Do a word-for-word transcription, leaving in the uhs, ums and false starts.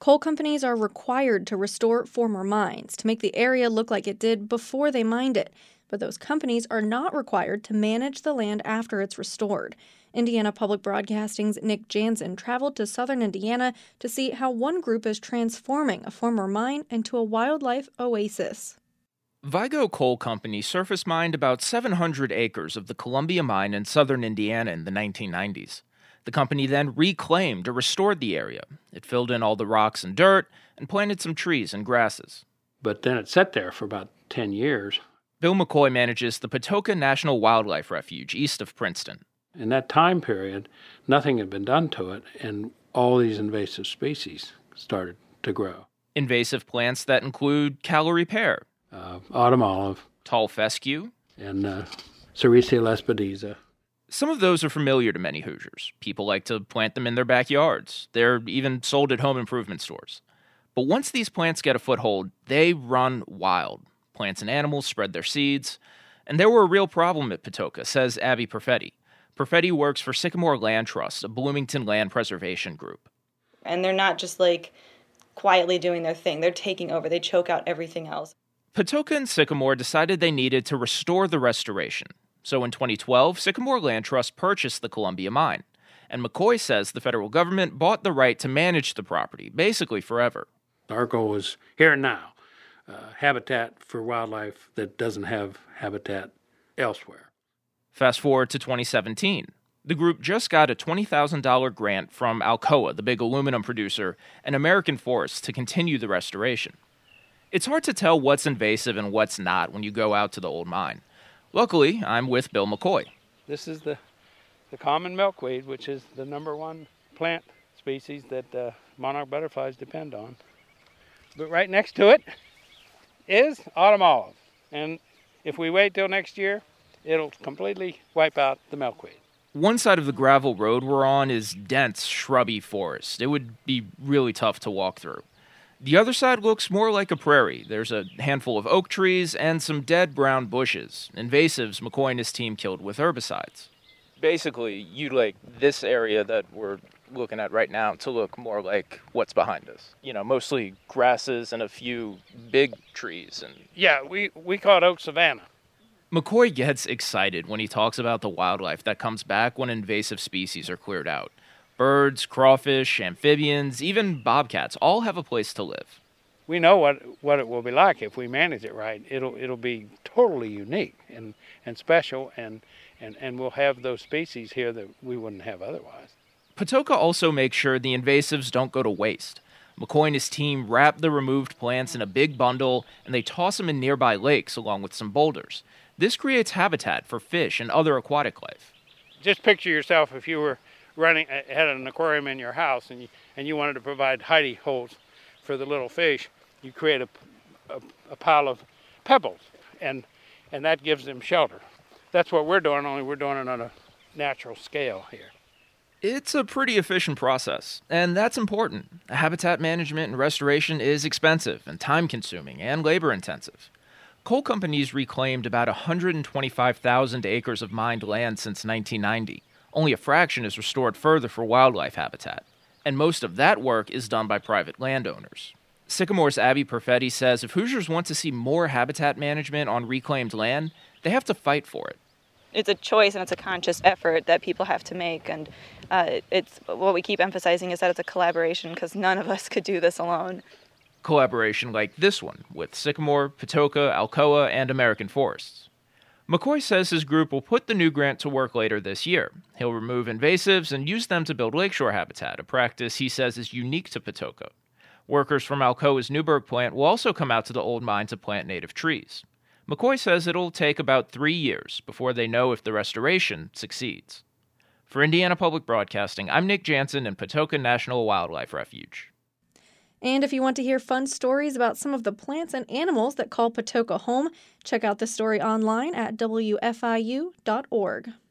Coal companies are required to restore former mines to make the area look like it did before they mined it, but those companies are not required to manage the land after it's restored. Indiana Public Broadcasting's Nick Jansen traveled to southern Indiana to see how one group is transforming a former mine into a wildlife oasis. Vigo Coal Company surface mined about seven hundred acres of the Columbia Mine in southern Indiana in the nineteen nineties. The company then reclaimed or restored the area. It filled in all the rocks and dirt and planted some trees and grasses. But then it sat there for about ten years. Bill McCoy manages the Patoka National Wildlife Refuge east of Princeton. In that time period, nothing had been done to it, and all these invasive species started to grow. Invasive plants that include Callery pear, uh, autumn olive, tall fescue, and uh, Sericea lespedeza. Some of those are familiar to many Hoosiers. People like to plant them in their backyards. They're even sold at home improvement stores. But once these plants get a foothold, they run wild. Plants and animals spread their seeds. And there were a real problem at Patoka, says Abby Perfetti. Perfetti works for Sycamore Land Trust, a Bloomington land preservation group. And they're not just like quietly doing their thing. They're taking over. They choke out everything else. Patoka and Sycamore decided they needed to restore the restoration. So in twenty twelve, Sycamore Land Trust purchased the Columbia Mine. And McCoy says the federal government bought the right to manage the property, basically forever. Our goal was here and now. Uh, habitat for wildlife that doesn't have habitat elsewhere. Fast forward to twenty seventeen. The group just got a twenty thousand dollars grant from Alcoa, the big aluminum producer, and American Forests to continue the restoration. It's hard to tell what's invasive and what's not when you go out to the old mine. Luckily, I'm with Bill McCoy. This is the, the common milkweed, which is the number one plant species that uh, monarch butterflies depend on. But right next to it is autumn olive. And if we wait till next year, it'll completely wipe out the milkweed. One side of the gravel road we're on is dense, shrubby forest. It would be really tough to walk through. The other side looks more like a prairie. There's a handful of oak trees and some dead brown bushes, invasives McCoy and his team killed with herbicides. Basically, you'd like this area that we're looking at right now to look more like what's behind us. You know, mostly grasses and a few big trees. And Yeah, we, we call it oak savanna. McCoy gets excited when he talks about the wildlife that comes back when invasive species are cleared out. Birds, crawfish, amphibians, even bobcats all have a place to live. We know what, what it will be like if we manage it right. It'll it'll be totally unique and, and special, and, and, and we'll have those species here that we wouldn't have otherwise. Patoka also makes sure the invasives don't go to waste. McCoy and his team wrap the removed plants in a big bundle, and they toss them in nearby lakes along with some boulders. This creates habitat for fish and other aquatic life. Just picture yourself if you were running, had an aquarium in your house and you, and you wanted to provide hidey holes for the little fish. You create a, a, a pile of pebbles, and and that gives them shelter. That's what we're doing, only we're doing it on a natural scale here. It's a pretty efficient process, and that's important. Habitat management and restoration is expensive and time-consuming and labor-intensive. Coal companies reclaimed about one hundred twenty-five thousand acres of mined land since nineteen ninety. Only a fraction is restored further for wildlife habitat, and most of that work is done by private landowners. Sycamore's Abby Perfetti says if Hoosiers want to see more habitat management on reclaimed land, they have to fight for it. It's a choice and it's a conscious effort that people have to make, and uh, it's what we keep emphasizing is that it's a collaboration because none of us could do this alone. Collaboration like this one with Sycamore, Patoka, Alcoa, and American Forests. McCoy says his group will put the new grant to work later this year. He'll remove invasives and use them to build lakeshore habitat, a practice he says is unique to Patoka. Workers from Alcoa's Newburgh plant will also come out to the old mine to plant native trees. McCoy says it'll take about three years before they know if the restoration succeeds. For Indiana Public Broadcasting, I'm Nick Jansen in Patoka National Wildlife Refuge. And if you want to hear fun stories about some of the plants and animals that call Patoka home, check out the story online at W F I U dot org.